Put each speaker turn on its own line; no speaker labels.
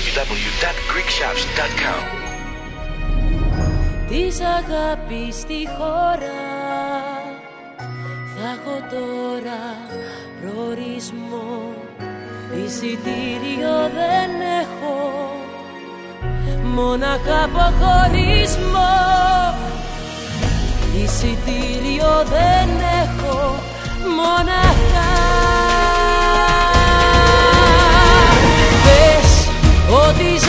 www.greekshops.com.
Της αγάπης στη χώρα θα έχω τώρα προορισμό. Εισιτήριο δεν έχω, μόναχα αποχωρισμό. Εισιτήριο δεν έχω, μόναχα. Πες ότι